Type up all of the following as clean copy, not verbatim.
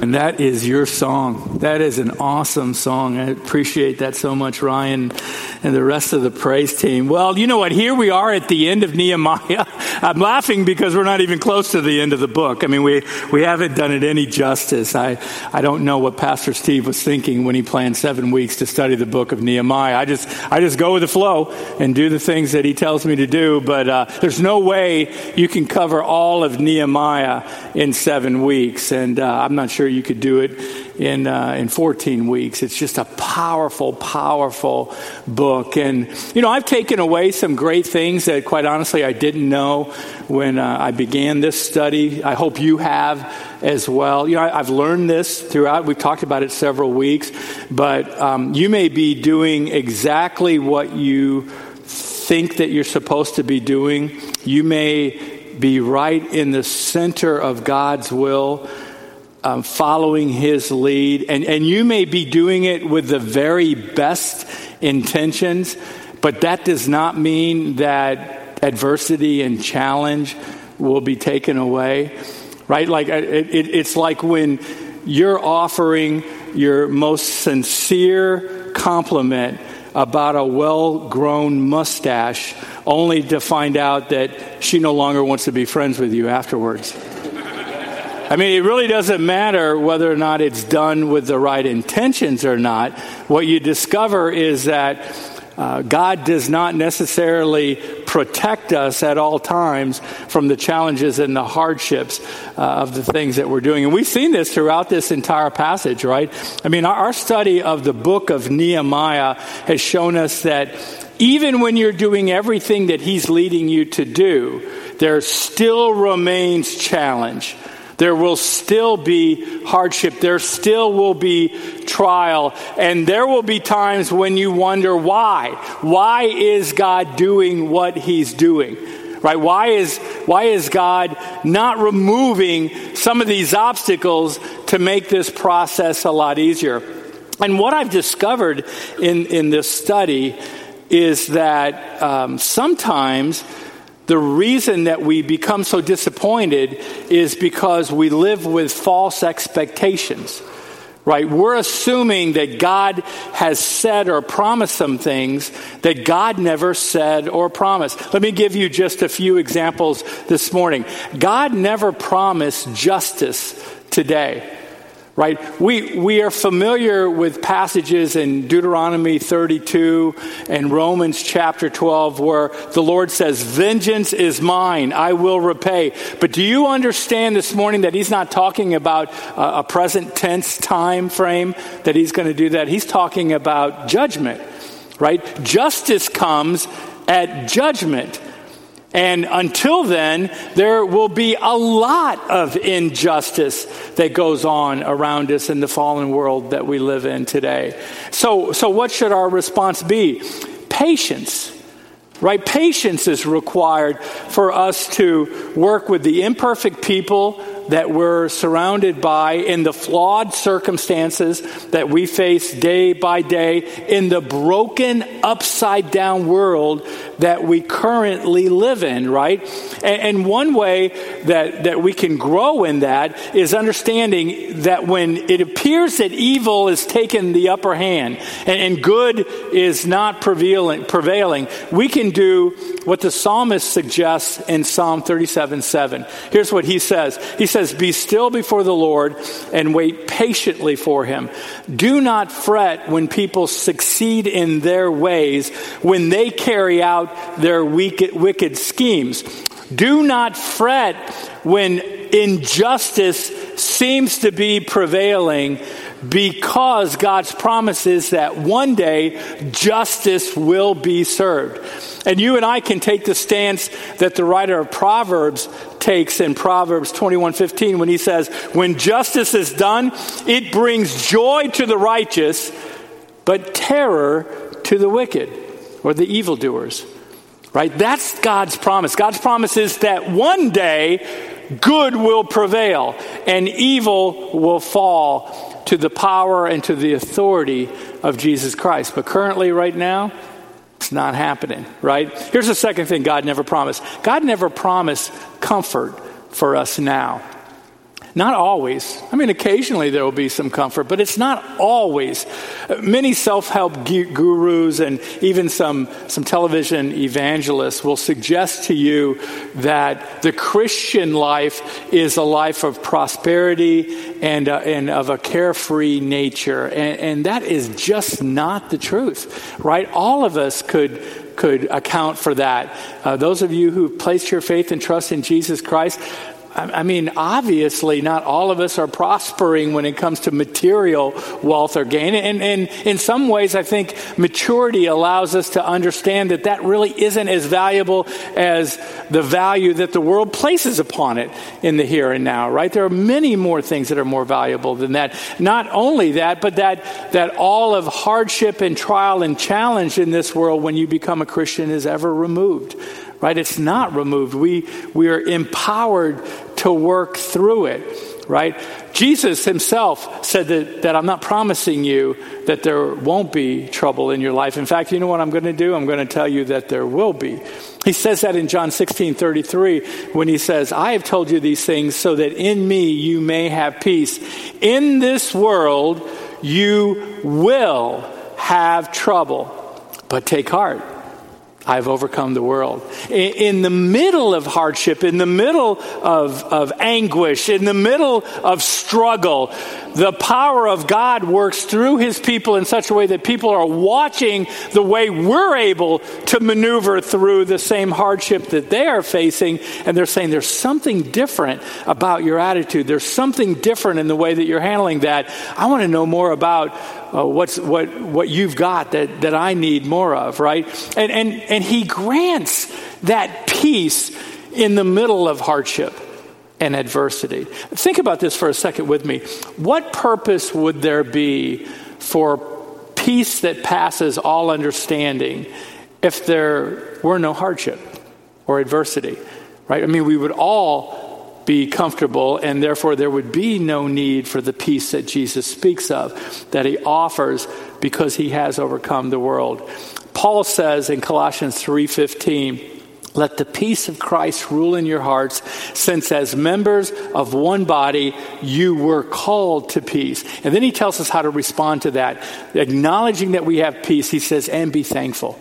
And that is your song. That is an awesome song. I appreciate that so much, Ryan, and the rest of the praise team. Well, you know what? Here we are at the end of Nehemiah. I'm laughing because we're not even close to the end of the book. I mean, we haven't done it any justice. I don't know what Pastor Steve was thinking when he planned 7 weeks to study the book of Nehemiah. I just go with the flow and do the things that he tells me to do. But there's no way you can cover all of Nehemiah in 7 weeks. And I'm not sure you could do it in 14 weeks. It's just a powerful, powerful book. And, you know, I've taken away some great things that, quite honestly, I didn't know when I began this study. I hope you have as well. You know, I've learned this throughout. We've talked about it several weeks. But you may be doing exactly what you think that you're supposed to be doing. You may be right in the center of God's will, following his lead, and you may be doing it with the very best intentions, but that does not mean that adversity and challenge will be taken away, right? Like it's like when you're offering your most sincere compliment about a well-grown mustache, only to find out that she no longer wants to be friends with you afterwards. I mean, it really doesn't matter whether or not it's done with the right intentions or not. What you discover is that God does not necessarily protect us at all times from the challenges and the hardships of the things that we're doing. And we've seen this throughout this entire passage, right? I mean, our study of the book of Nehemiah has shown us that even when you're doing everything that he's leading you to do, there still remains challenge. There will still be hardship. There still will be trial. And there will be times when you wonder why. Why is God doing what he's doing? Right? Why is God not removing some of these obstacles to make this process a lot easier? And what I've discovered in this study is that sometimes the reason that we become so disappointed is because we live with false expectations, right? We're assuming that God has said or promised some things that God never said or promised. Let me give you just a few examples this morning. God never promised justice today. Right? We are familiar with passages in Deuteronomy 32 and Romans chapter 12 where the Lord says, "Vengeance is mine, I will repay." But do you understand this morning that he's not talking about a present tense time frame that he's going to do that? He's talking about judgment, right? Justice comes at judgment. And until then, there will be a lot of injustice that goes on around us in the fallen world that we live in today. So what should our response be? Patience, right? Patience is required for us to work with the imperfect people that we're surrounded by in the flawed circumstances that we face day by day in the broken upside down world that we currently live in, right? And one way that we can grow in that is understanding that when it appears that evil has taken the upper hand and good is not prevailing, we can do what the psalmist suggests in Psalm 37:7. Here's what he says. He says, "Be still before the Lord and wait patiently for him. Do not fret when people succeed in their ways, when they carry out their wicked schemes. Do not fret when injustice seems to be prevailing, because God's promise is that one day justice will be served." And you and I can take the stance that the writer of Proverbs takes in Proverbs 21:15 when he says, "When justice is done, it brings joy to the righteous, but terror to the wicked," or the evildoers. Right? That's God's promise. God's promise is that one day good will prevail and evil will fall to the power and to the authority of Jesus Christ. But currently, right now, it's not happening, right? Here's the second thing God never promised. God never promised comfort for us now. Not always. I mean, occasionally there will be some comfort, but it's not always. Many self-help gurus and even some television evangelists will suggest to you that the Christian life is a life of prosperity and of a carefree nature. And that is just not the truth, right? All of us could account for that. Those of you who placed your faith and trust in Jesus Christ, I mean, obviously not all of us are prospering when it comes to material wealth or gain. And in some ways, I think maturity allows us to understand that really isn't as valuable as the value that the world places upon it in the here and now, right? There are many more things that are more valuable than that. Not only that, but that all of hardship and trial and challenge in this world when you become a Christian is ever removed. Right? It's not removed. We are empowered to work through it, right? Jesus himself said that I'm not promising you that there won't be trouble in your life. In fact, you know what I'm going to do? I'm going to tell you that there will be. He says that in John 16:33 when he says, I have told you these things so that in me you may have peace. In this world you will have trouble, but take heart. I've overcome the world. In the middle of hardship, in the middle of anguish, in the middle of struggle, the power of God works through his people in such a way that people are watching the way we're able to maneuver through the same hardship that they are facing. And they're saying, there's something different about your attitude. There's something different in the way that you're handling that. I want to know more about what you've got that I need more of, right? And he grants that peace in the middle of hardship and adversity. Think about this for a second with me. What purpose would there be for peace that passes all understanding if there were no hardship or adversity, right? I mean, we would all be comfortable, and therefore there would be no need for the peace that Jesus speaks of, that he offers because he has overcome the world. Paul says in Colossians 3:15, let the peace of Christ rule in your hearts, since as members of one body, you were called to peace. And then he tells us how to respond to that. Acknowledging that we have peace, he says, and be thankful.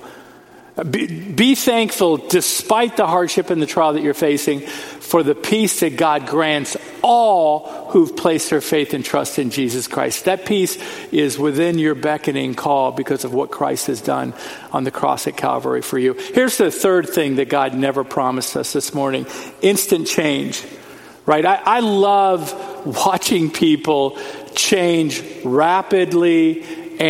Be thankful despite the hardship and the trial that you're facing for the peace that God grants all who've placed their faith and trust in Jesus Christ. That peace is within your beckoning call because of what Christ has done on the cross at Calvary for you. Here's the third thing that God never promised us this morning: instant change. Right? I love watching people change rapidly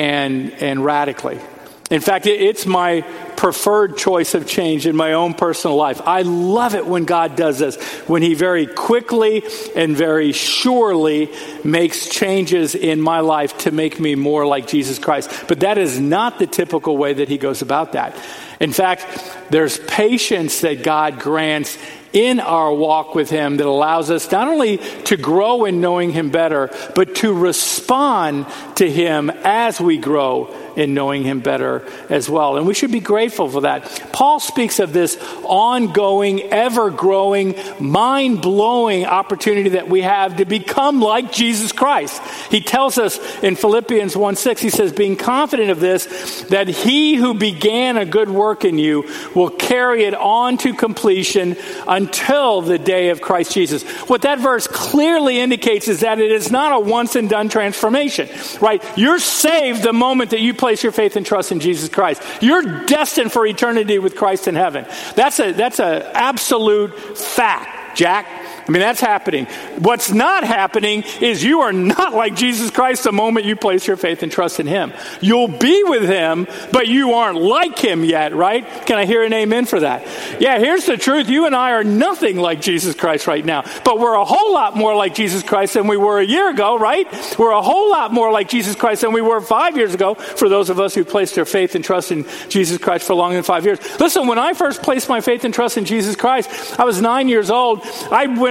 and radically. In fact, it's my preferred choice of change in my own personal life. I love it when God does this, when he very quickly and very surely makes changes in my life to make me more like Jesus Christ. But that is not the typical way that he goes about that. In fact, there's patience that God grants in our walk with him that allows us not only to grow in knowing him better, but to respond to him as we grow in knowing him better as well. And we should be grateful for that. Paul speaks of this ongoing, ever-growing, mind-blowing opportunity that we have to become like Jesus Christ. He tells us in Philippians 1:6, he says, being confident of this, that he who began a good work in you will carry it on to completion until the day of Christ Jesus. What that verse clearly indicates is that it is not a once and done transformation, right? You're saved the moment that you place your faith and trust in Jesus Christ. You're destined for eternity with Christ in heaven. That's a absolute fact, Jack. I mean, that's happening. What's not happening is you are not like Jesus Christ the moment you place your faith and trust in him. You'll be with him, but you aren't like him yet, right? Can I hear an amen for that? Yeah, here's the truth. You and I are nothing like Jesus Christ right now, but we're a whole lot more like Jesus Christ than we were a year ago, right? We're a whole lot more like Jesus Christ than we were 5 years ago, for those of us who placed their faith and trust in Jesus Christ for longer than 5 years. Listen, when I first placed my faith and trust in Jesus Christ, I was 9 years old. I went on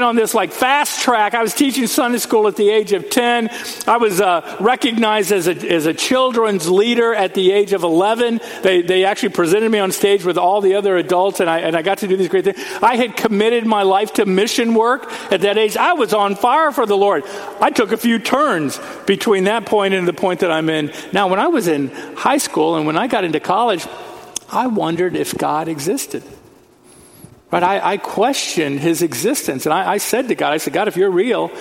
on this like fast track. I was teaching Sunday school at the age of 10. I was recognized as a children's leader at the age of 11. They actually presented me on stage with all the other adults, and I got to do these great things. I had committed my life to mission work at that age. I was on fire for the Lord. I took a few turns between that point and the point that I'm in now. When I was in high school and when I got into college, I wondered if God existed. Right? I questioned his existence. And I said to God, God, if you're real,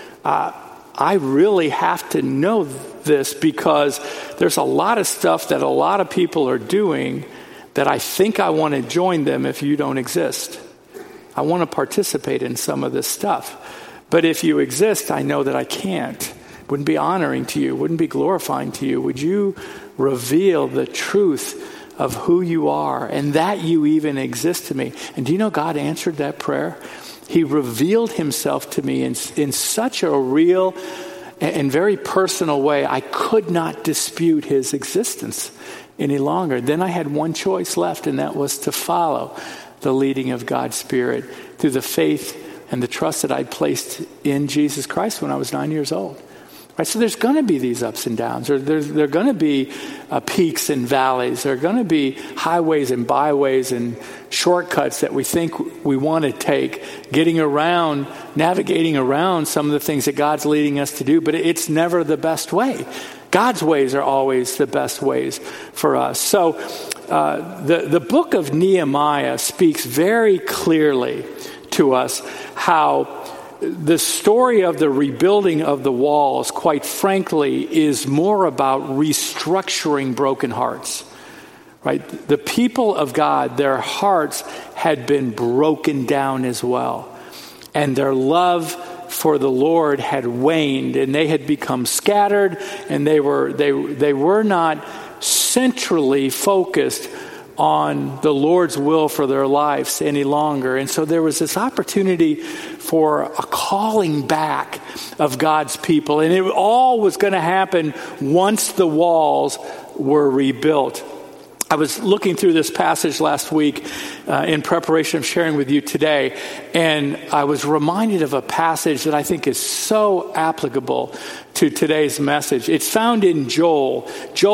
I really have to know this, because there's a lot of stuff that a lot of people are doing that I think I want to join them if you don't exist. I want to participate in some of this stuff. But if you exist, I know that I can't. Wouldn't be honoring to you. Wouldn't be glorifying to you. Would you reveal the truth of who you are and that you even exist to me? And do you know God answered that prayer? He revealed himself to me in such a real and very personal way. I could not dispute his existence any longer. Then I had one choice left, and that was to follow the leading of God's Spirit through the faith and the trust that I'd placed in Jesus Christ when I was 9 years old. Right, so there's going to be these ups and downs. There are going to be peaks and valleys. There are going to be highways and byways and shortcuts that we think we want to take, getting around, navigating around some of the things that God's leading us to do. But it's never the best way. God's ways are always the best ways for us. So the book of Nehemiah speaks very clearly to us how the story of the rebuilding of the walls, quite frankly, is more about restructuring broken hearts. Right? The people of God, their hearts had been broken down as well. And their love for the Lord had waned, and they had become scattered, and they were not centrally focused on the Lord's will for their lives any longer. And so there was this opportunity for a calling back of God's people. And it all was going to happen once the walls were rebuilt. I was looking through this passage last week in preparation of sharing with you today, and I was reminded of a passage that I think is so applicable to today's message. It's found in Joel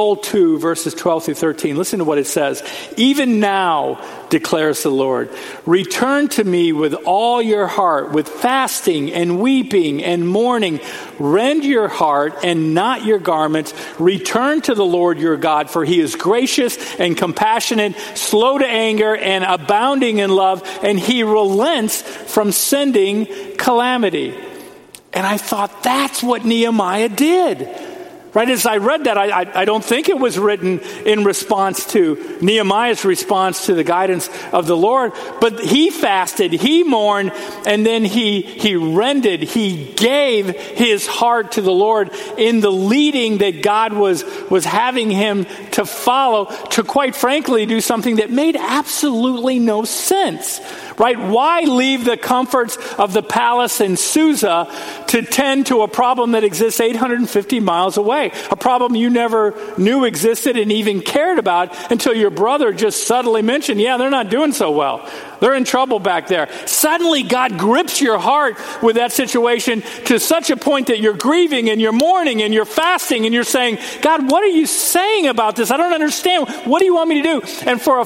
2, verses 12 through 13. Listen to what it says. Even now, declares the Lord, return to me with all your heart, with fasting and weeping and mourning. Rend your heart and not your garments. Return to the Lord your God, for he is gracious and compassionate, slow to anger and abounding in love, and he relents from sending calamity. And I thought, that's what Nehemiah did. Right, as I read that, I don't think it was written in response to Nehemiah's response to the guidance of the Lord, but he fasted, he mourned, and then he rended, he gave his heart to the Lord in the leading that God was having him to follow, to quite frankly do something that made absolutely no sense. Right? Why leave the comforts of the palace in Susa to tend to a problem that exists 850 miles away? A problem you never knew existed and even cared about until your brother just subtly mentioned, yeah, they're not doing so well. They're in trouble back there. Suddenly God grips your heart with that situation to such a point that you're grieving and you're mourning and you're fasting and you're saying, God, what are you saying about this? I don't understand. What do you want me to do? And for a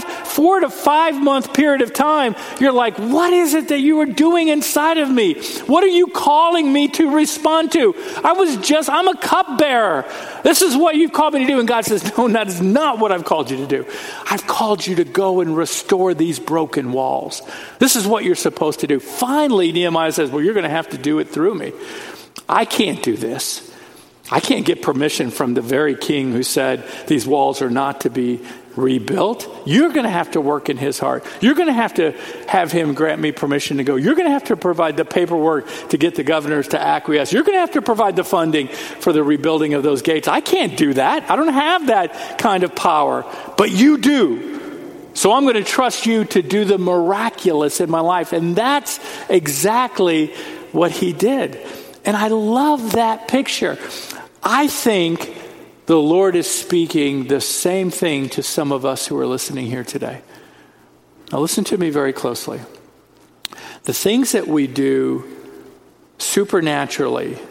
4 to 5 month period of time, you're like, what is it that you are doing inside of me? What are you calling me to respond to? I'm a cupbearer. This is what you've called me to do. And God says, no, that is not what I've called you to do. I've called you to go and restore these broken walls. This is what you're supposed to do. Finally, Nehemiah says, well, you're going to have to do it through me. I can't do this. I can't get permission from the very king who said these walls are not to be rebuilt. You're going to have to work in his heart. You're going to have him grant me permission to go. You're going to have to provide the paperwork to get the governors to acquiesce. You're going to have to provide the funding for the rebuilding of those gates. I can't do that. I don't have that kind of power, but you do. So I'm going to trust you to do the miraculous in my life. And that's exactly what he did. And I love that picture. I think the Lord is speaking the same thing to some of us who are listening here today. Now listen to me very closely. The things that we do supernaturally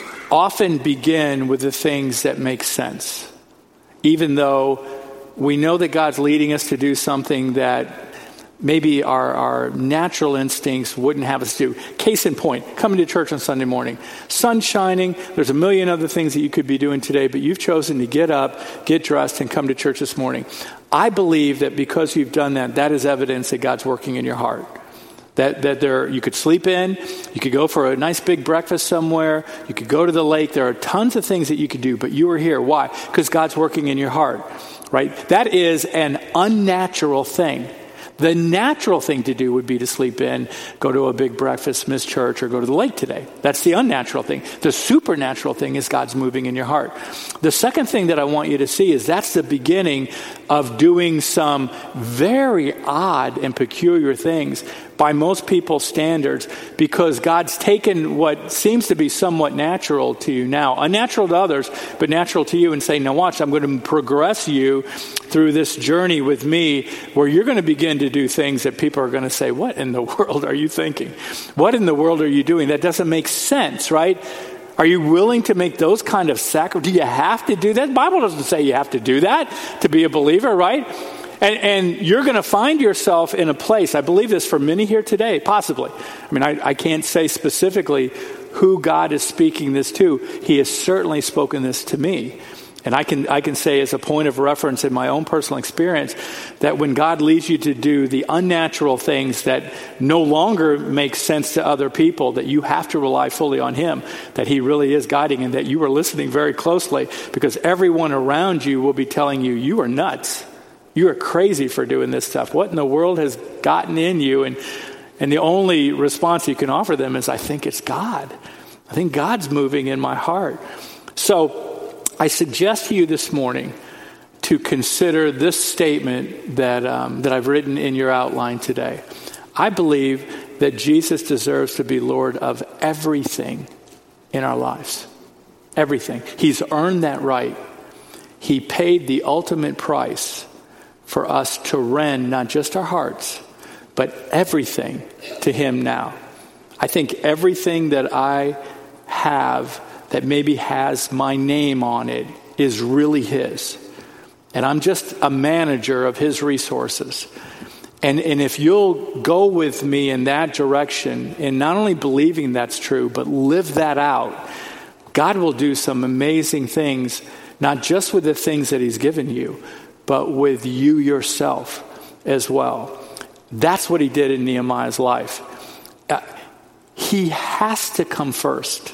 often begin with the things that make sense, even though we know that God's leading us to do something that maybe our natural instincts wouldn't have us do. Case in point, coming to church on Sunday morning. Sun shining, there's a million other things that you could be doing today, but you've chosen to get up, get dressed, and come to church this morning. I believe that because you've done that, that is evidence that God's working in your heart. That there, you could sleep in, you could go for a nice big breakfast somewhere, you could go to the lake. There are tons of things that you could do, but you are here. Why? Because God's working in your heart, right? That is an unnatural thing. The natural thing to do would be to sleep in, go to a big breakfast, miss church, or go to the lake today. That's the unnatural thing. The supernatural thing is God's moving in your heart. The second thing that I want you to see is that's the beginning of doing some very odd and peculiar things by most people's standards, because God's taken what seems to be somewhat natural to you now, unnatural to others, but natural to you, and saying, now watch, I'm going to progress you through this journey with me where you're going to begin to do things that people are going to say, what in the world are you thinking? What in the world are you doing? That doesn't make sense, right? Are you willing to make those kind of sacrifices? Do you have to do that? The Bible doesn't say you have to do that to be a believer, right? And you're going to find yourself in a place, I believe this for many here today, possibly. I mean, I can't say specifically who God is speaking this to. He has certainly spoken this to me. And I can say as a point of reference in my own personal experience that when God leads you to do the unnatural things that no longer make sense to other people, that you have to rely fully on Him, that He really is guiding, and that you are listening very closely, because everyone around you will be telling you, you are nuts. You are crazy for doing this stuff. What in the world has gotten in you? And the only response you can offer them is, I think it's God. I think God's moving in my heart. So I suggest to you this morning to consider this statement that I've written in your outline today. I believe that Jesus deserves to be Lord of everything in our lives. Everything. He's earned that right. He paid the ultimate price for us to rend not just our hearts, but everything to Him now. I think everything that I have that maybe has my name on it is really His. And I'm just a manager of His resources. And if you'll go with me in that direction, in not only believing that's true, but live that out, God will do some amazing things, not just with the things that He's given you, but with you yourself as well. That's what He did in Nehemiah's life. He has to come first.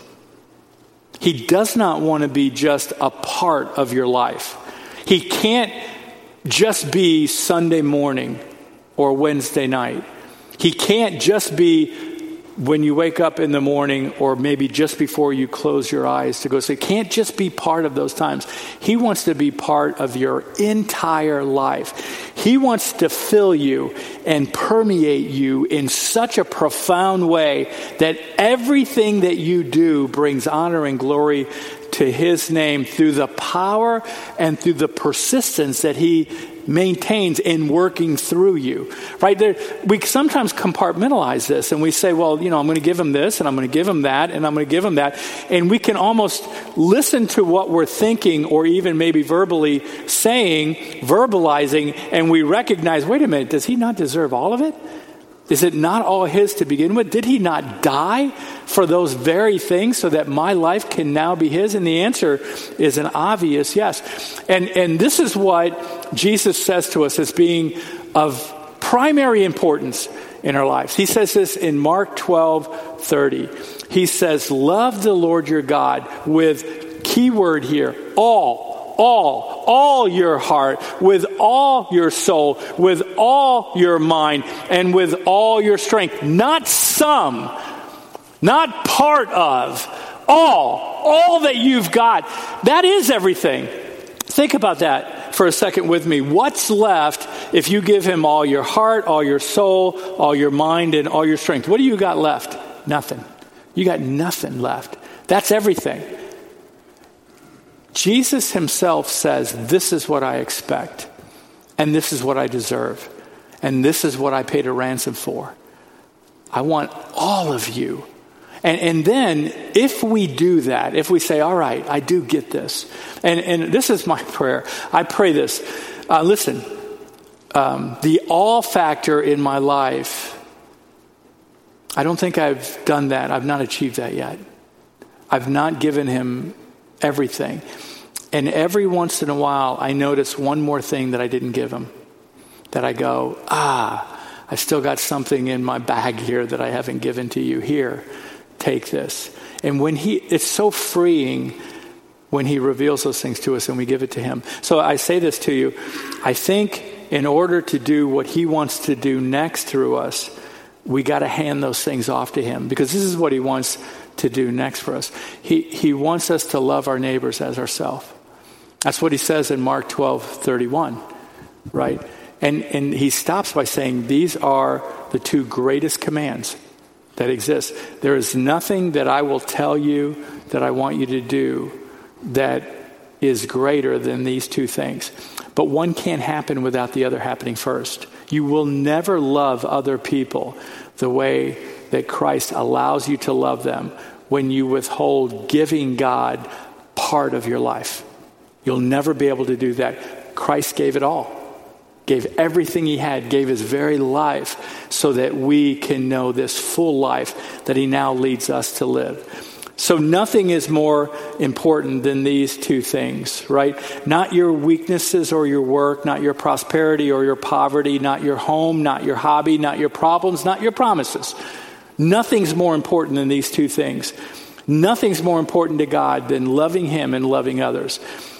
He does not want to be just a part of your life. He can't just be Sunday morning or Wednesday night. He can't just be when you wake up in the morning or maybe just before you close your eyes to go sleep. He can't just be part of those times. He wants to be part of your entire life. He wants to fill you and permeate you in such a profound way that everything that you do brings honor and glory to His name through the power and through the persistence that He maintains in working through you. Right there, we sometimes compartmentalize this and we say, well, I'm going to give Him this and I'm going to give Him that and I'm going to give Him that. And we can almost listen to what we're thinking or even maybe verbally saying, verbalizing, and we recognize, wait a minute, does He not deserve all of it? Is it not all His to begin with? Did He not die for those very things so that my life can now be His? And the answer is an obvious yes. And this is what Jesus says to us as being of primary importance in our lives. He says this in Mark 12:30. He says, love the Lord your God with, key word here, all your heart, with all your soul, with all your mind, and with all your strength. Not some, not part of, all that you've got. That is everything. Think about that for a second with me. What's left if you give Him all your heart, all your soul, all your mind, and all your strength? What do you got left? Nothing. You got nothing left. That's everything. Jesus Himself says, this is what I expect, and this is what I deserve, and this is what I paid a ransom for. I want all of you. And then if we do that, if we say, all right, I do get this. And this is my prayer. I pray this. Listen, the all factor in my life, I don't think I've done that. I've not achieved that yet. I've not given him everything. And every once in a while, I notice one more thing that I didn't give him. That I go, I've still got something in my bag here that I haven't given to you. Here, take this. And it's so freeing when he reveals those things to us and we give it to him. So I say this to you. I think in order to do what he wants to do next through us, we got to hand those things off to him, because this is what he wants to do next for us. He wants us to love our neighbors as ourselves. That's what he says in Mark 12:31, right? And he stops by saying, these are the two greatest commands that exist. There is nothing that I will tell you that I want you to do that is greater than these two things. But one can't happen without the other happening first. You will never love other people the way that Christ allows you to love them when you withhold giving God part of your life. You'll never be able to do that. Christ gave it all. Gave everything he had, gave his very life so that we can know this full life that he now leads us to live. So nothing is more important than these two things, right? Not your weaknesses or your work, not your prosperity or your poverty, not your home, not your hobby, not your problems, not your promises. Nothing's more important than these two things. Nothing's more important to God than loving him and loving others.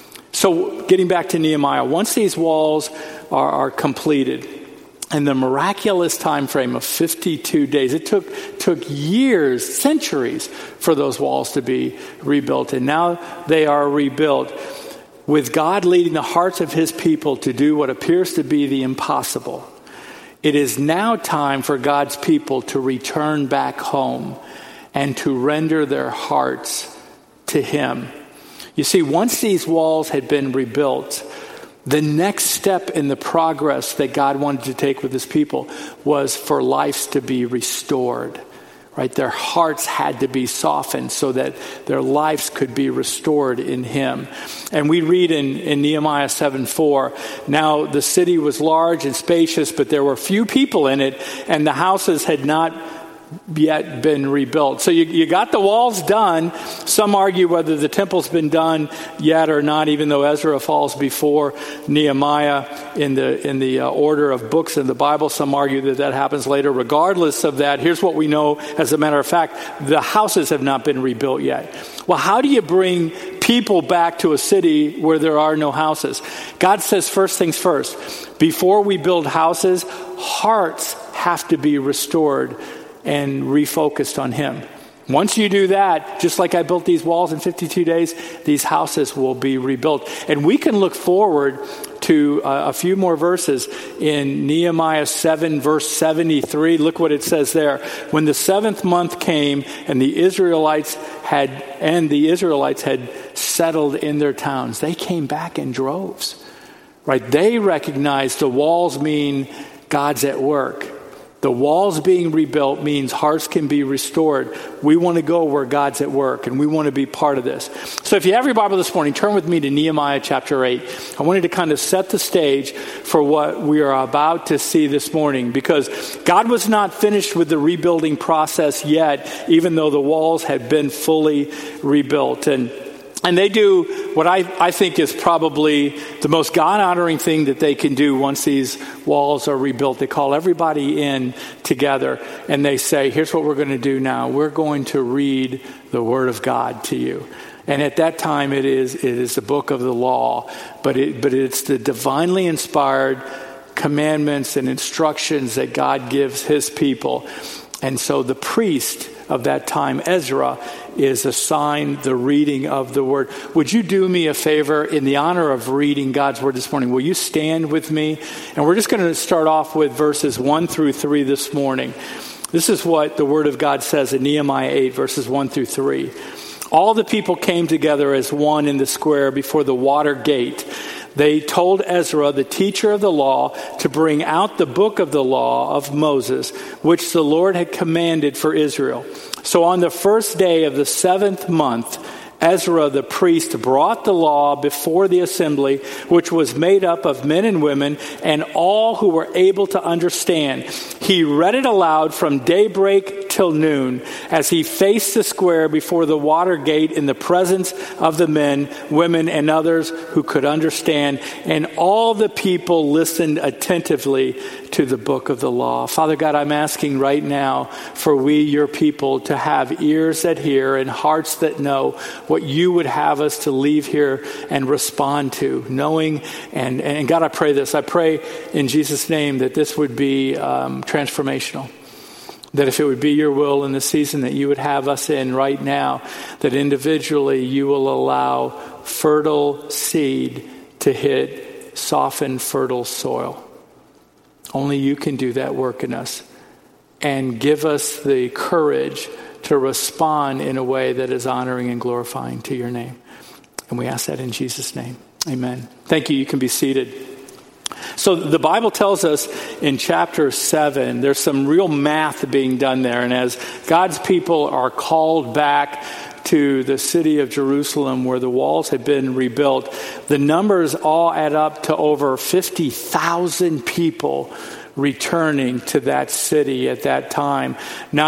So getting back to Nehemiah, once these walls are completed, in the miraculous time frame of 52 days, it took years, centuries for those walls to be rebuilt. And now they are rebuilt with God leading the hearts of his people to do what appears to be the impossible. It is now time for God's people to return back home and to render their hearts to him. You see, once these walls had been rebuilt, the next step in the progress that God wanted to take with his people was for lives to be restored, right? Their hearts had to be softened so that their lives could be restored in him. And we read in Nehemiah 7:4, now the city was large and spacious, but there were few people in it, and the houses had not yet been rebuilt. So you got the walls done. Some argue whether the temple's been done yet or not, even though Ezra falls before Nehemiah in the order of books in the Bible. Some argue that happens later. Regardless of that, here's what we know as a matter of fact. The houses have not been rebuilt yet. Well, how do you bring people back to a city where there are no houses? God says first things first. Before we build houses, hearts have to be restored and refocused on him. Once you do that, just like I built these walls in 52 days, these houses will be rebuilt. And we can look forward to a few more verses in Nehemiah 7, verse 73. Look what it says there. When the 7th month came and the Israelites had settled in their towns, they came back in droves. Right? They recognized the walls mean God's at work. The walls being rebuilt means hearts can be restored. We want to go where God's at work, and we want to be part of this. So if you have your Bible this morning, turn with me to Nehemiah chapter 8. I wanted to kind of set the stage for what we are about to see this morning, because God was not finished with the rebuilding process yet, even though the walls had been fully rebuilt. And they do what I think is probably the most God-honoring thing that they can do once these walls are rebuilt. They call everybody in together and they say, here's what we're going to do now. We're going to read the Word of God to you. And at that time it is the book of the law, but it's the divinely inspired commandments and instructions that God gives his people. And so the priest of that time, Ezra, is assigned the reading of the word. Would you do me a favor in the honor of reading God's word this morning? Will you stand with me? And we're just going to start off with verses 1 through 3 this morning. This is what the word of God says in Nehemiah 8, verses 1 through 3. All the people came together as one in the square before the water gate. they told Ezra, the teacher of the law, to bring out the book of the law of Moses, which the Lord had commanded for Israel. So on the first day of the 7th month, Ezra the priest brought the law before the assembly, which was made up of men and women and all who were able to understand. He read it aloud from daybreak till noon as he faced the square before the water gate in the presence of the men, women, and others who could understand. And all the people listened attentively to the book of the law. Father God, I'm asking right now for we, your people, to have ears that hear and hearts that know what you would have us to leave here and respond to, knowing, and God, I pray this. I pray in Jesus' name that this would be transformational. That if it would be your will in the season that you would have us in right now, that individually you will allow fertile seed to hit softened, fertile soil. Only you can do that work in us. And give us the courage to respond in a way that is honoring and glorifying to your name. And we ask that in Jesus' name. Amen. Thank you. You can be seated. So the Bible tells us in chapter 7, there's some real math being done there. And as God's people are called back to the city of Jerusalem where the walls had been rebuilt, the numbers all add up to over 50,000 people returning to that city at that time,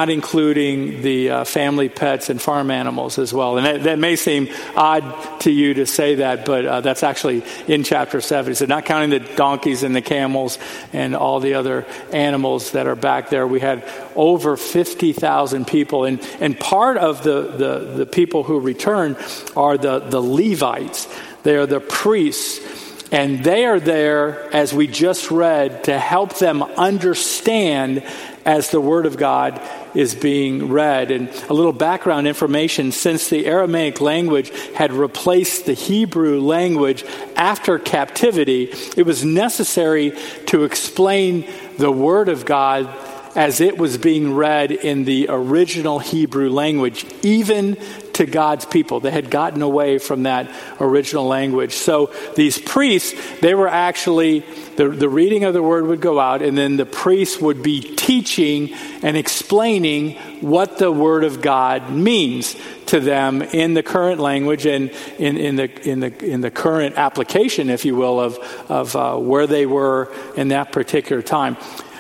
not including the family pets and farm animals as well. And that may seem odd to you to say that, but that's actually in chapter 7. So not counting the donkeys and the camels and all the other animals that are back there, we had over 50,000 people. And part of the people who returned are the Levites. They are the priests. And they are there, as we just read, to help them understand as the Word of God is being read. And a little background information, since the Aramaic language had replaced the Hebrew language after captivity, it was necessary to explain the Word of God as it was being read in the original Hebrew language, even to God's people. They had gotten away from that original language. So these priests, they were actually, the reading of the word would go out, and then the priests would be teaching and explaining what the word of God means to them in the current language and in the current application, if you will, of where they were in that particular time.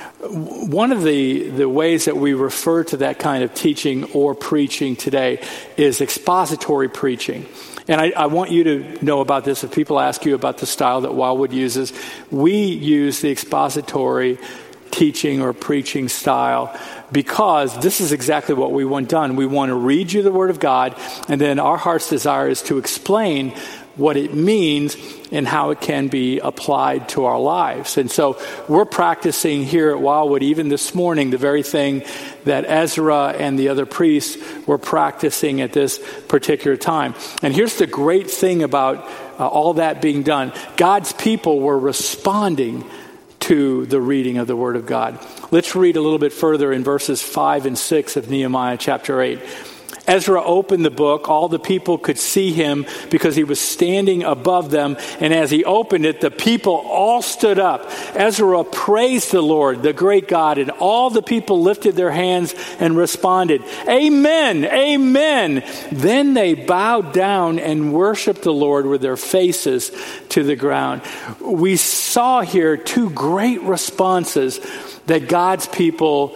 One of the ways that we refer to that kind of teaching or preaching today is expository preaching. And I want you to know about this. If people ask you about the style that Wildwood uses, we use the expository teaching or preaching style because this is exactly what we want done. We want to read you the Word of God, and then our heart's desire is to explain what it means and how it can be applied to our lives. And so we're practicing here at Wildwood, even this morning, the very thing that Ezra and the other priests were practicing at this particular time. And here's the great thing about all that being done. God's people were responding to the reading of the Word of God. Let's read a little bit further in verses 5 and 6 of Nehemiah chapter 8. Ezra opened the book. All the people could see him because he was standing above them. And as he opened it, the people all stood up. Ezra praised the Lord, the great God, and all the people lifted their hands and responded, "Amen, amen." Then they bowed down and worshiped the Lord with their faces to the ground. We saw here two great responses that God's people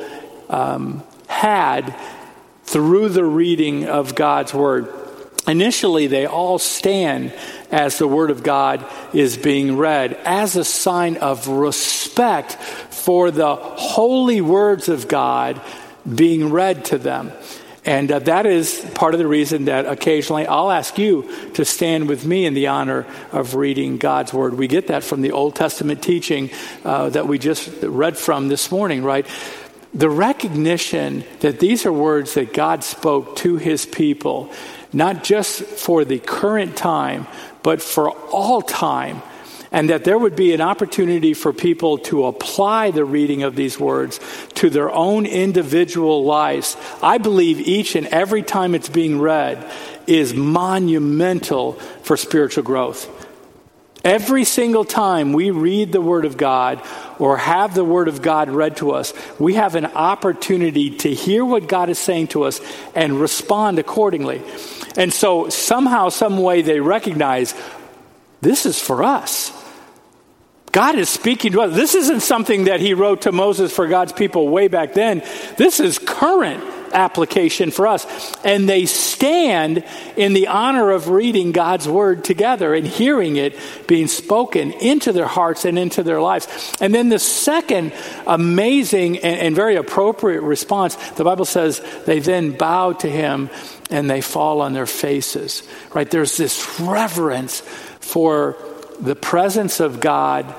had through the reading of God's Word. Initially, they all stand as the Word of God is being read as a sign of respect for the holy words of God being read to them. And that is part of the reason that occasionally I'll ask you to stand with me in the honor of reading God's Word. We get that from the Old Testament teaching that we just read from this morning, right? The recognition that these are words that God spoke to his people, not just for the current time, but for all time, and that there would be an opportunity for people to apply the reading of these words to their own individual lives. I believe each and every time it's being read is monumental for spiritual growth. Every single time we read the Word of God or have the Word of God read to us, we have an opportunity to hear what God is saying to us and respond accordingly. And so somehow, some way they recognize this is for us. God is speaking to us. This isn't something that he wrote to Moses for God's people way back then. This is current application for us. And they stand in the honor of reading God's word together and hearing it being spoken into their hearts and into their lives. And then the second amazing and very appropriate response, the Bible says they then bow to him and they fall on their faces. Right? There's this reverence for the presence of God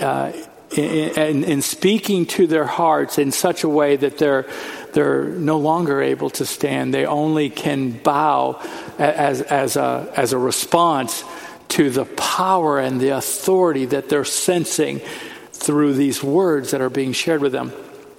in speaking to their hearts in such a way that they're no longer able to stand. They only can bow as a response to the power and the authority that they're sensing through these words that are being shared with them.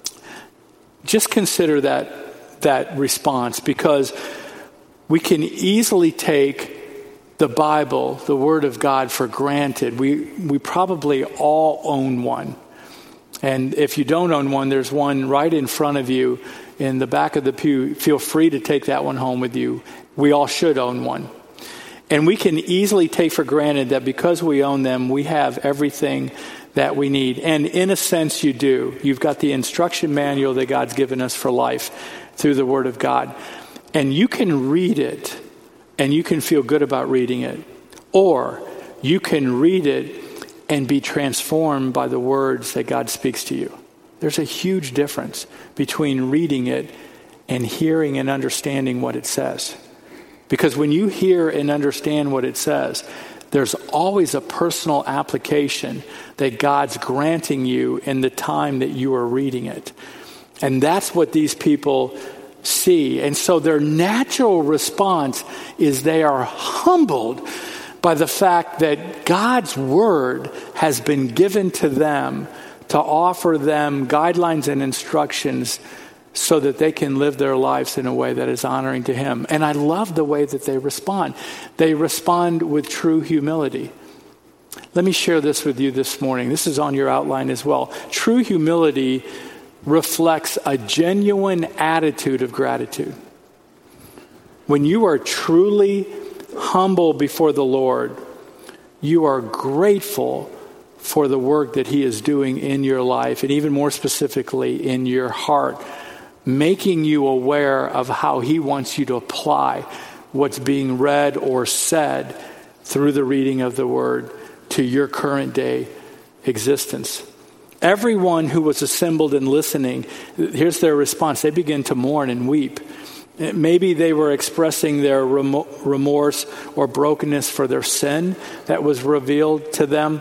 Just consider that response, because we can easily take the Bible, the Word of God, for granted. We probably all own one. And if you don't own one, there's one right in front of you in the back of the pew. Feel free to take that one home with you. We all should own one. And we can easily take for granted that because we own them, we have everything that we need. And in a sense, you do. You've got the instruction manual that God's given us for life through the Word of God. And you can read it, and you can feel good about reading it. Or you can read it and be transformed by the words that God speaks to you. There's a huge difference between reading it and hearing and understanding what it says. Because when you hear and understand what it says, there's always a personal application that God's granting you in the time that you are reading it. And that's what these people see. And so their natural response is they are humbled by the fact that God's word has been given to them to offer them guidelines and instructions so that they can live their lives in a way that is honoring to him. And I love the way that they respond. They respond with true humility. Let me share this with you this morning. This is on your outline as well. True humility reflects a genuine attitude of gratitude. When you are truly humble before the Lord, you are grateful for the work that he is doing in your life, and even more specifically in your heart, making you aware of how he wants you to apply what's being read or said through the reading of the word to your current day existence. Everyone who was assembled and listening, here's their response. They begin to mourn and weep. Maybe they were expressing their remorse or brokenness for their sin that was revealed to them.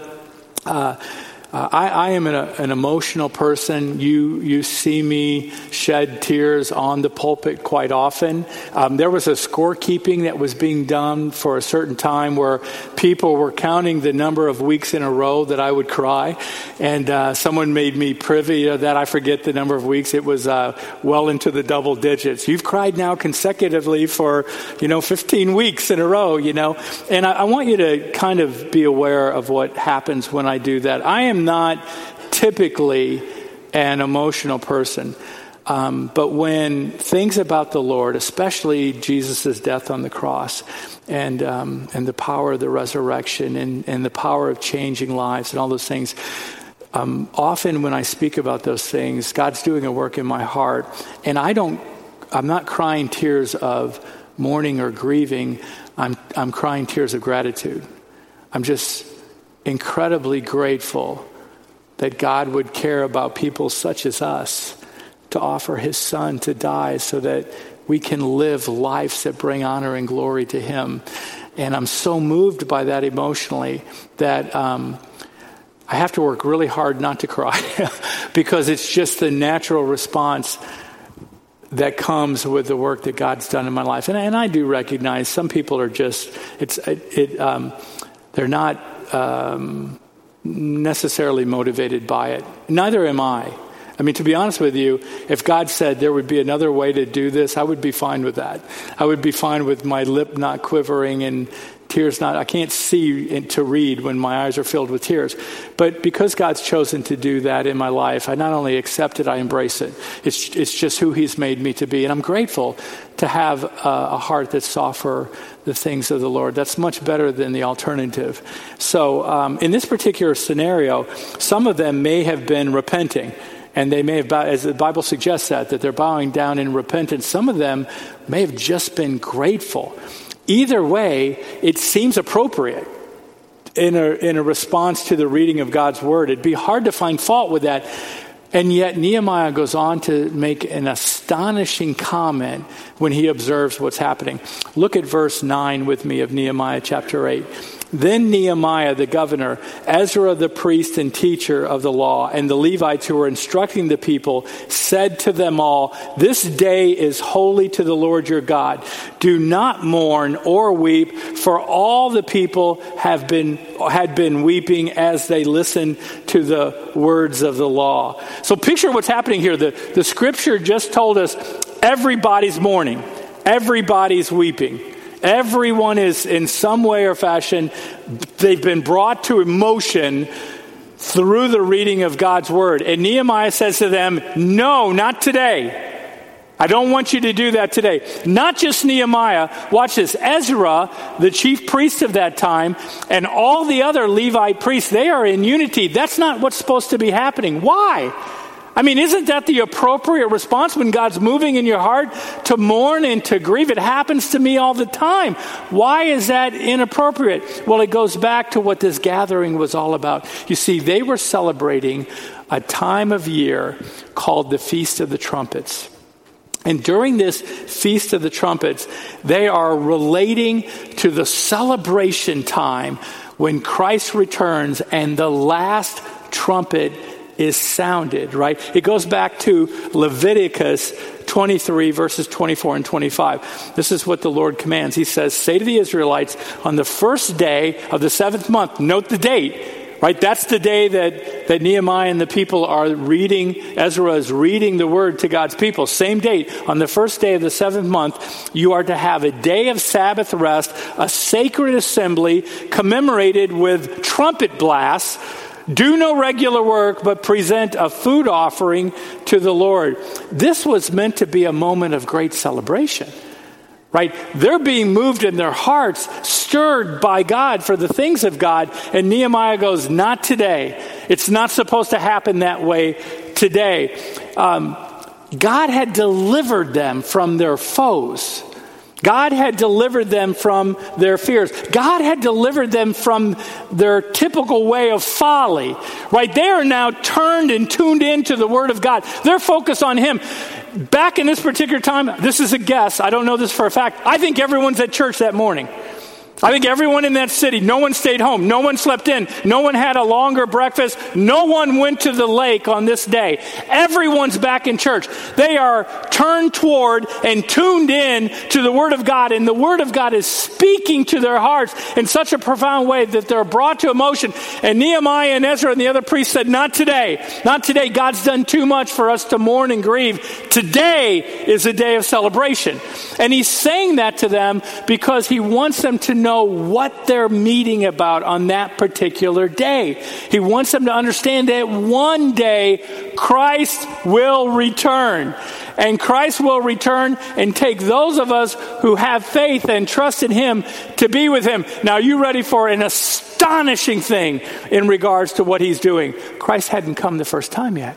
I am an emotional person. You see me shed tears on the pulpit quite often. There was a scorekeeping that was being done for a certain time where people were counting the number of weeks in a row that I would cry. And someone made me privy to that. I forget the number of weeks. It was well into the double digits. You've cried now consecutively for, 15 weeks in a row, And I want you to kind of be aware of what happens when I do that. I am not typically an emotional person, but when things about the Lord, especially Jesus' death on the cross and the power of the resurrection and the power of changing lives and all those things, often when I speak about those things, God's doing a work in my heart, and I'm not crying tears of mourning or grieving. I'm crying tears of gratitude. I'm just incredibly grateful that God would care about people such as us to offer his son to die so that we can live lives that bring honor and glory to him. And I'm so moved by that emotionally that I have to work really hard not to cry because it's just the natural response that comes with the work that God's done in my life. And I do recognize some people are just, they're not necessarily motivated by it. Neither am I. I mean, to be honest with you, if God said there would be another way to do this, I would be fine with that. I would be fine with my lip not quivering and tears not. I can't see to read when my eyes are filled with tears. But because God's chosen to do that in my life, I not only accept it, I embrace it. It's just who he's made me to be. And I'm grateful to have a heart that's soft for the things of the Lord. That's much better than the alternative. So in this particular scenario, some of them may have been repenting. And they may have, as the Bible suggests that they're bowing down in repentance. Some of them may have just been grateful. Either way, it seems appropriate in a response to the reading of God's word. It'd be hard to find fault with that. And yet Nehemiah goes on to make an astonishing comment when he observes what's happening. Look at verse 9 with me of Nehemiah chapter 8. Then Nehemiah, the governor, Ezra, the priest and teacher of the law, and the Levites who were instructing the people, said to them all, "This day is holy to the Lord your God. Do not mourn or weep, for all the people had been weeping as they listened to the words of the law." So picture what's happening here. The scripture just told us everybody's mourning. Everybody's weeping. Everyone is in some way or fashion, they've been brought to emotion through the reading of God's word. And Nehemiah says to them, no, not today. I don't want you to do that today. Not just Nehemiah. Watch this. Ezra, the chief priest of that time, and all the other Levite priests, they are in unity. That's not what's supposed to be happening. Why? I mean, isn't that the appropriate response when God's moving in your heart to mourn and to grieve? It happens to me all the time. Why is that inappropriate? Well, it goes back to what this gathering was all about. You see, they were celebrating a time of year called the Feast of the Trumpets. And during this Feast of the Trumpets, they are relating to the celebration time when Christ returns and the last trumpet is sounded, right? It goes back to Leviticus 23, verses 24 and 25. This is what the Lord commands. He says, say to the Israelites, on the first day of the 7th month, note the date, right? That's the day that Nehemiah and the people are reading, Ezra is reading the word to God's people. Same date, on the first day of the 7th month, you are to have a day of Sabbath rest, a sacred assembly commemorated with trumpet blasts. Do no regular work, but present a food offering to the Lord. This was meant to be a moment of great celebration, right? They're being moved in their hearts, stirred by God for the things of God. And Nehemiah goes, not today. It's not supposed to happen that way today. God had delivered them from their foes. God had delivered them from their fears. God had delivered them from their typical way of folly, right? They are now turned and tuned into the Word of God. They're focused on Him. Back in this particular time, this is a guess. I don't know this for a fact. I think everyone's at church that morning. I think everyone in that city, no one stayed home. No one slept in. No one had a longer breakfast. No one went to the lake on this day. Everyone's back in church. They are turned toward and tuned in to the Word of God. And the Word of God is speaking to their hearts in such a profound way that they're brought to emotion. And Nehemiah and Ezra and the other priests said, not today. Not today. God's done too much for us to mourn and grieve. Today is a day of celebration. And he's saying that to them because he wants them to know what they're meeting about on that particular day. He wants them to understand that one day Christ will return. And Christ will return and take those of us who have faith and trust in Him to be with Him. Now, are you ready for an astonishing thing in regards to what He's doing? Christ hadn't come the first time yet.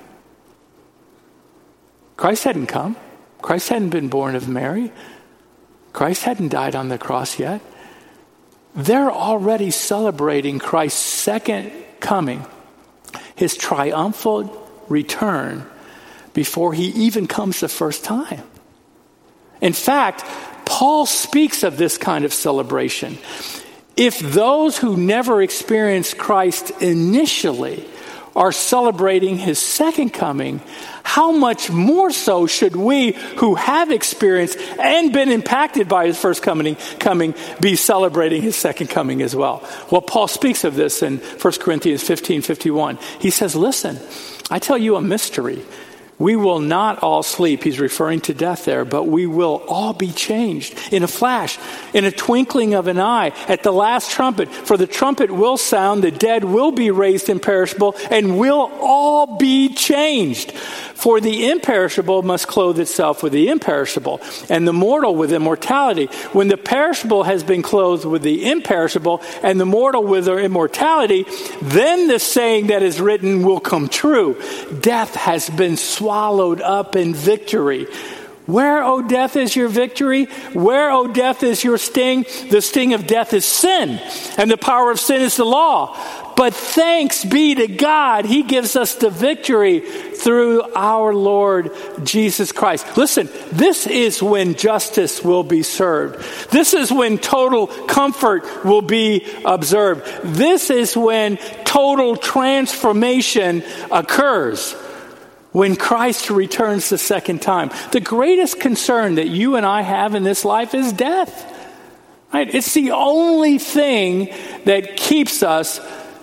Christ hadn't come. Christ hadn't been born of Mary. Christ hadn't died on the cross yet. They're already celebrating Christ's second coming, His triumphal return, before He even comes the first time. In fact, Paul speaks of this kind of celebration. If those who never experienced Christ initially are celebrating His second coming, how much more so should we who have experienced and been impacted by His first coming be celebrating His second coming as well? Well, Paul speaks of this in 1 Corinthians 15:51. He says, listen, I tell you a mystery. We will not all sleep. He's referring to death there, but we will all be changed in a flash, in a twinkling of an eye, at the last trumpet. For the trumpet will sound, the dead will be raised imperishable, and will all be changed. For the imperishable must clothe itself with the imperishable, and the mortal with immortality. When the perishable has been clothed with the imperishable, and the mortal with their immortality, then the saying that is written will come true. Death has been swallowed up in victory. Where, O death, is your victory? Where, O death, is your sting? The sting of death is sin, and the power of sin is the law. But thanks be to God, he gives us the victory through our Lord Jesus Christ. Listen, this is when justice will be served. This is when total comfort will be observed. This is when total transformation occurs. When Christ returns the second time. The greatest concern that you and I have in this life is death. Right? It's the only thing that keeps us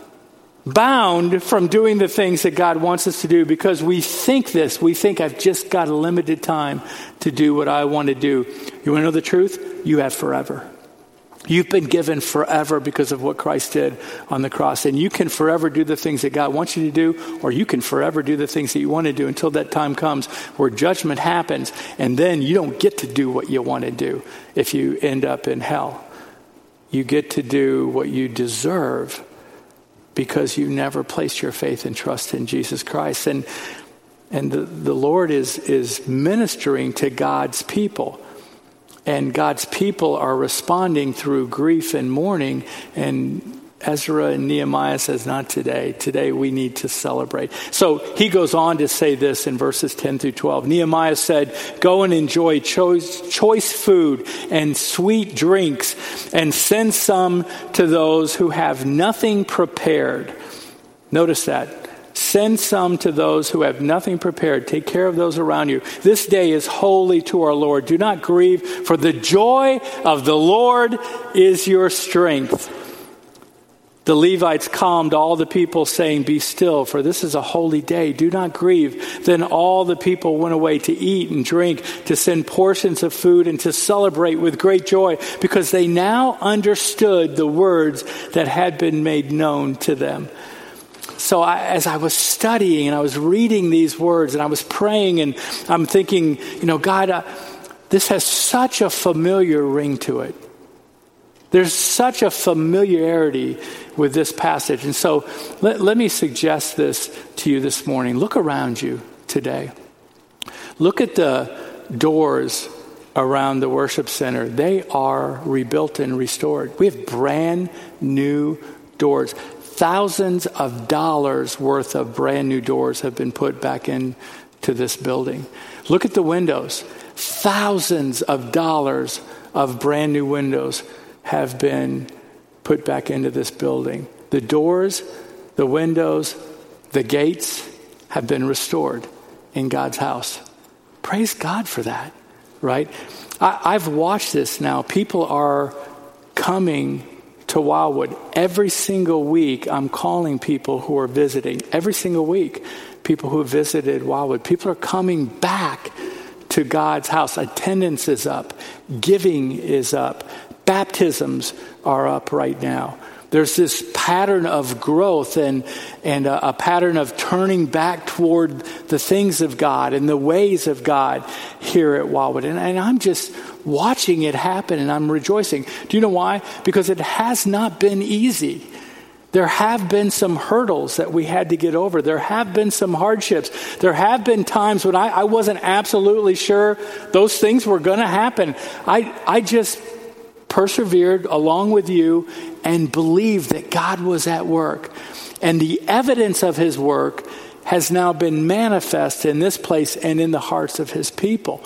bound from doing the things that God wants us to do, because we think I've just got a limited time to do what I want to do. You want to know the truth? You have forever. You've been given forever because of what Christ did on the cross. And you can forever do the things that God wants you to do, or you can forever do the things that you want to do until that time comes where judgment happens. And then you don't get to do what you want to do if you end up in hell. You get to do what you deserve because you never placed your faith and trust in Jesus Christ. And the Lord is ministering to God's people. And God's people are responding through grief and mourning. And Ezra and Nehemiah says, not today. Today we need to celebrate. So he goes on to say this in verses 10 through 12. Nehemiah said, go and enjoy choice food and sweet drinks, and send some to those who have nothing prepared. Notice that. Send some to those who have nothing prepared. Take care of those around you. This day is holy to our Lord. Do not grieve, for the joy of the Lord is your strength. The Levites calmed all the people, saying, be still, for this is a holy day. Do not grieve. Then all the people went away to eat and drink, to send portions of food, and to celebrate with great joy, because they now understood the words that had been made known to them. So as I was studying and I was reading these words and I was praying, and I'm thinking, God, this has such a familiar ring to it. There's such a familiarity with this passage. And so let me suggest this to you this morning. Look around you today. Look at the doors around the worship center. They are rebuilt and restored. We have brand new doors. Thousands of dollars worth of brand new doors have been put back into this building. Look at the windows. Thousands of dollars of brand new windows have been put back into this building. The doors, the windows, the gates have been restored in God's house. Praise God for that, right? I've watched this now. People are coming to Wildwood. Every single week, I'm calling people who are visiting. Every single week, people who visited Wildwood. People are coming back to God's house. Attendance is up. Giving is up. Baptisms are up right now. There's this pattern of growth and a pattern of turning back toward the things of God and the ways of God here at Wildwood. And I'm just watching it happen, and I'm rejoicing. Do you know why? Because it has not been easy. There have been some hurdles that we had to get over. There have been some hardships. There have been times when I wasn't absolutely sure those things were going to happen. I just persevered along with you and believed that God was at work. And the evidence of his work has now been manifest in this place and in the hearts of his people.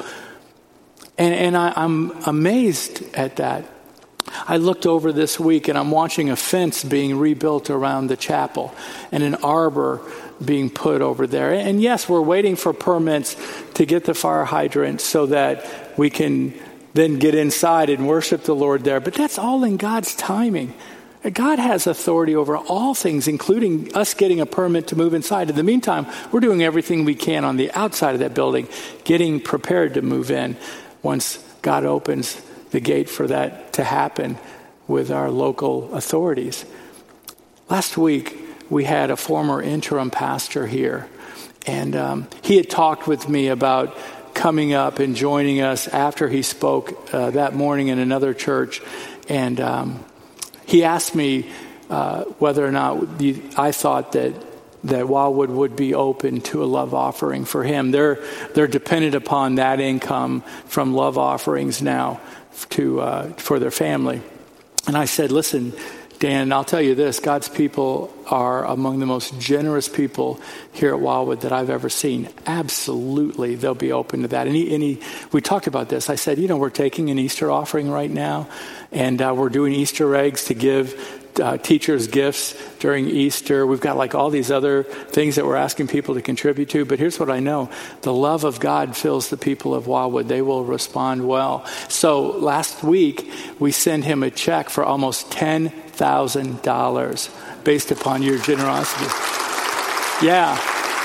And I'm amazed at that. I looked over this week and I'm watching a fence being rebuilt around the chapel and an arbor being put over there. And yes, we're waiting for permits to get the fire hydrant so that we can then get inside and worship the Lord there. But that's all in God's timing. God has authority over all things, including us getting a permit to move inside. In the meantime, we're doing everything we can on the outside of that building, getting prepared to move in once God opens the gate for that to happen with our local authorities. Last week, we had a former interim pastor here, and he had talked with me about coming up and joining us after he spoke that morning in another church, and he asked me whether or not I thought that Wildwood would be open to a love offering for him. They're dependent upon that income from love offerings now for their family. And I said, listen, Dan, I'll tell you this, God's people are among the most generous people here at Wildwood that I've ever seen. Absolutely, they'll be open to that. And we talked about this. I said, we're taking an Easter offering right now, and we're doing Easter eggs to give teachers gifts during Easter. We've got like all these other things that we're asking people to contribute to. But here's what I know. The love of God fills the people of Wildwood. They will respond well. So last week, we sent him a check for almost $10,000 based upon your generosity. Yeah.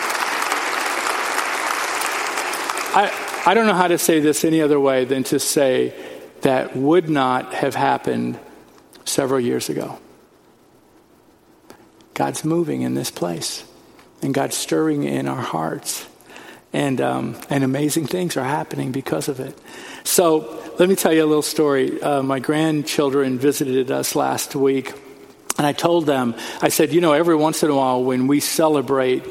I don't know how to say this any other way than to say that would not have happened several years ago. God's moving in this place, and God's stirring in our hearts, and amazing things are happening because of it. So let me tell you a little story. My grandchildren visited us last week, and I told them, I said, every once in a while when we celebrate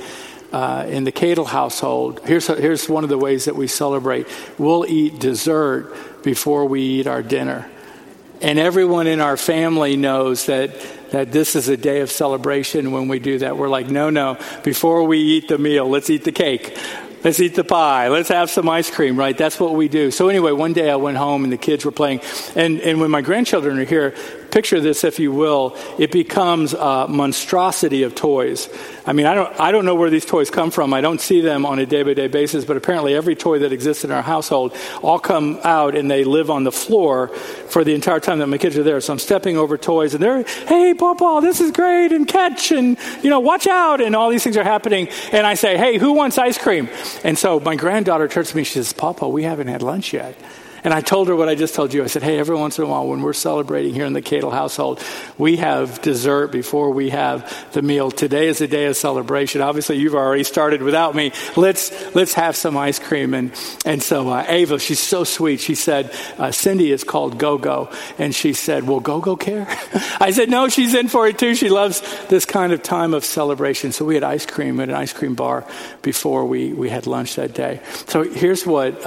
in the Cadle household, here's one of the ways that we celebrate. We'll eat dessert before we eat our dinner. And everyone in our family knows that this is a day of celebration when we do that. We're like, no, before we eat the meal, let's eat the cake. Let's eat the pie. Let's have some ice cream, right? That's what we do. So anyway, one day I went home and the kids were playing. And when my grandchildren are here, picture this, if you will. It becomes a monstrosity of toys. I mean, I don't know where these toys come from. I don't see them on a day-by-day basis, but apparently every toy that exists in our household all come out and they live on the floor for the entire time that my kids are there. So I'm stepping over toys and they're, hey, Papa, this is great, and catch, and, watch out, and all these things are happening. And I say, hey, who wants ice cream? And so my granddaughter turns to me, she says, Papa, we haven't had lunch yet. And I told her what I just told you. I said, hey, every once in a while when we're celebrating here in the Cadle household, we have dessert before we have the meal. Today is a day of celebration. Obviously, you've already started without me. Let's have some ice cream. And so Ava, she's so sweet. She said, Cindy is called Go-Go. And she said, will Go-Go care? I said, no, she's in for it too. She loves this kind of time of celebration. So we had ice cream at an ice cream bar before we had lunch that day. So here's what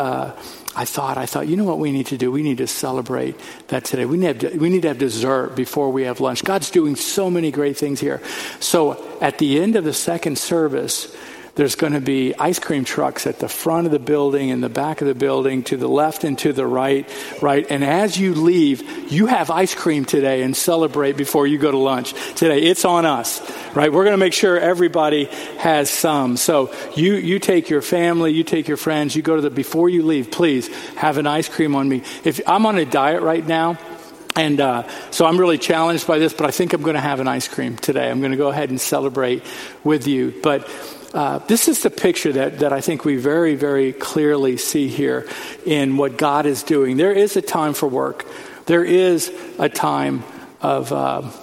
I thought, you know what we need to do? We need to celebrate that today. We need to have dessert before we have lunch. God's doing so many great things here. So at the end of the second service, there's going to be ice cream trucks at the front of the building and the back of the building, to the left and to the right. And as you leave, you have ice cream today and celebrate before you go to lunch today. It's on us, right? We're going to make sure everybody has some. So you take your family, you take your friends, you go to before you leave, please have an ice cream on me. If I'm on a diet right now, and so I'm really challenged by this, but I think I'm going to have an ice cream today. I'm going to go ahead and celebrate with you. But this is the picture that I think we very, very clearly see here in what God is doing. There is a time for work. There is a time of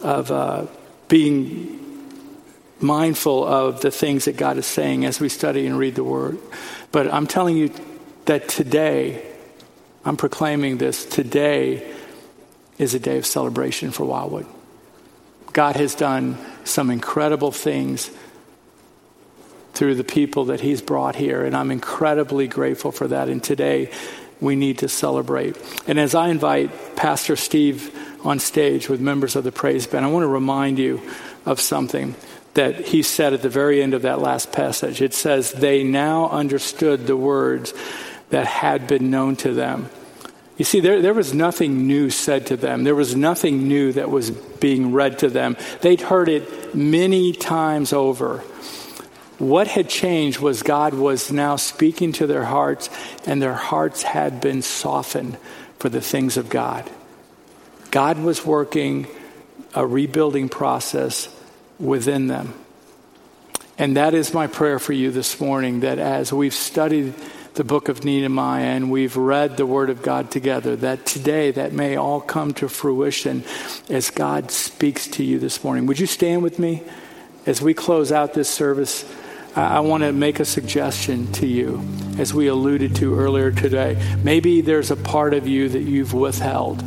being mindful of the things that God is saying as we study and read the Word. But I'm telling you that today, I'm proclaiming this, today is a day of celebration for Wildwood. God has done some incredible things through the people that he's brought here, and I'm incredibly grateful for that. And today, we need to celebrate. And as I invite Pastor Steve on stage with members of the praise band, I want to remind you of something that he said at the very end of that last passage. It says, they now understood the words that had been known to them. You see, there was nothing new said to them. There was nothing new that was being read to them. They'd heard it many times over. What had changed was God was now speaking to their hearts, and their hearts had been softened for the things of God. God was working a rebuilding process within them. And that is my prayer for you this morning, that as we've studied the book of Nehemiah and we've read the Word of God together, that today that may all come to fruition as God speaks to you this morning. Would you stand with me as we close out this service? I want to make a suggestion to you, as we alluded to earlier today. Maybe there's a part of you that you've withheld.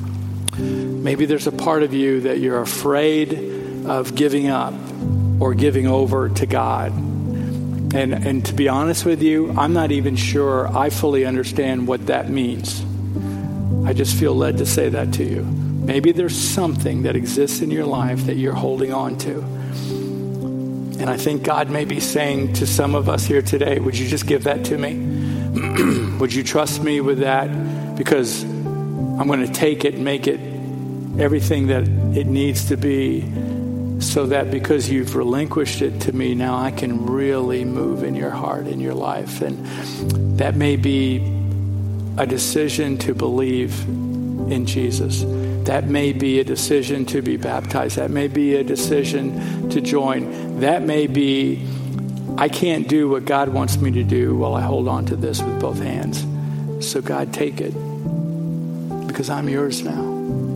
Maybe there's a part of you that you're afraid of giving up or giving over to God. And to be honest with you, I'm not even sure I fully understand what that means. I just feel led to say that to you. Maybe there's something that exists in your life that you're holding on to. And I think God may be saying to some of us here today, would you just give that to me? Would you trust me with that? Because I'm going to take it and make it everything that it needs to be, so that because you've relinquished it to me, now I can really move in your heart, in your life. And that may be a decision to believe in Jesus. That may be a decision to be baptized. That may be a decision to join. That may be, I can't do what God wants me to do while I hold on to this with both hands. So God, take it, because I'm yours now.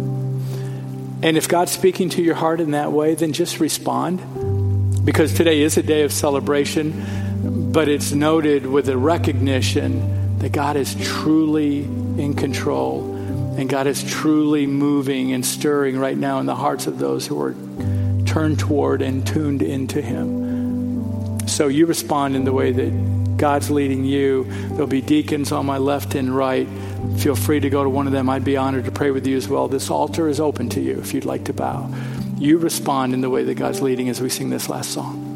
And if God's speaking to your heart in that way, then just respond. Because today is a day of celebration, but it's noted with a recognition that God is truly in control. And God is truly moving and stirring right now in the hearts of those who are turned toward and tuned into Him. So you respond in the way that God's leading you. There'll be deacons on my left and right. Feel free to go to one of them. I'd be honored to pray with you as well. This altar is open to you if you'd like to bow. You respond in the way that God's leading as we sing this last song.